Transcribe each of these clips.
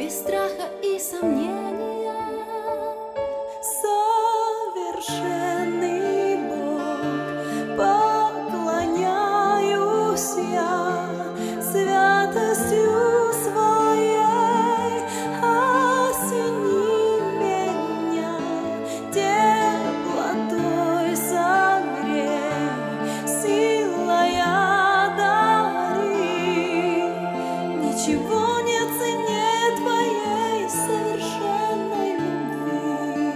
без страха и сомнения. Совершенный Бог, поклоняюсь я святостью своей, осени меня теплотой согрей, силой одари. Ничего не ценнее твоей совершенной любви.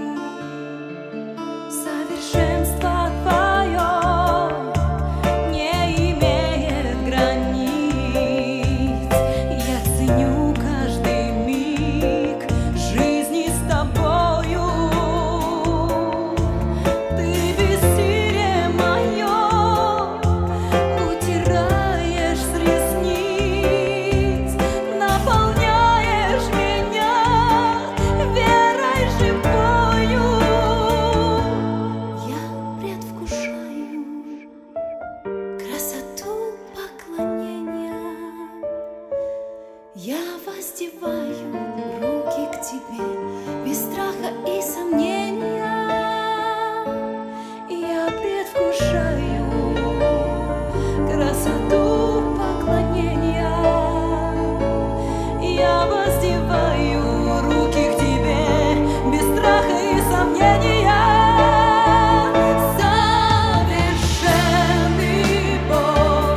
Совершенство твое не имеет границ. Я ценю каждый миг жизни с тобою. Ты бессилие мое утираешь с ресниц, наполняешь меня верой живою. Я предвкушаю красоту поклонения. Я воздеваю руки к тебе без страха и сомнения. Я предвкушаю красоту поклонения. Я воздеваю руки к тебе без страха и сомнения. Совершенный Бог,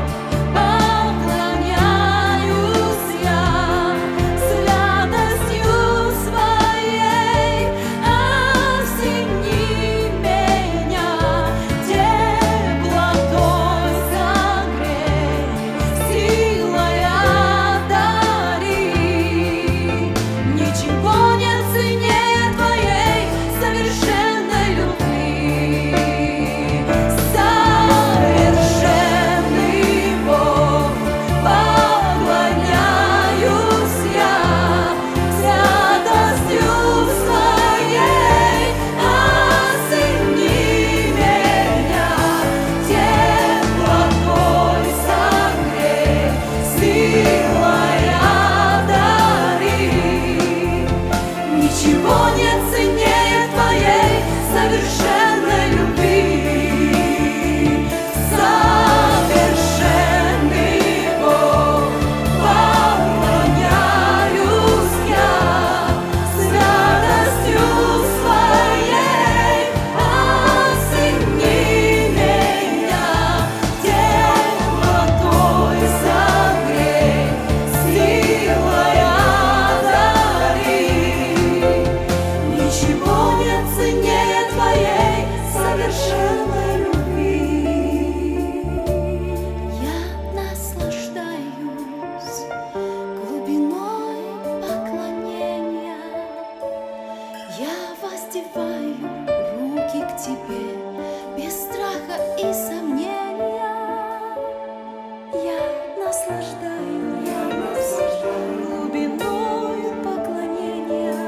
поклоняюсь я святостью своей, осени меня теплотой согрей, силой одари. Ничего не ценнее твоей совершенной любви. Совершенный Бог, поклоняюсь я святостью своей, осени меня теплотой согрей, силой одари. Ничего не ценнее твоей совершенной любви. Совершенный Бог, поклоняюсь я святостью своей, осени меня теплотой согрей, силой одари. Ничего не ценнее твоей совершенной любви. Я наслаждаюсь глубиной поклонения. Я воздеваю руки к тебе без страха и сомнения. Я наслаждаюсь глубиной поклонения.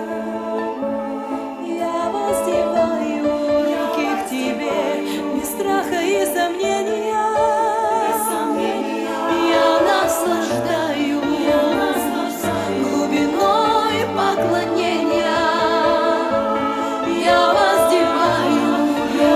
Я воздеваю руки к тебе без страха и сомнения. Я наслаждаюсь глубиной поклонения. Я воздеваю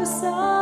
бросаю.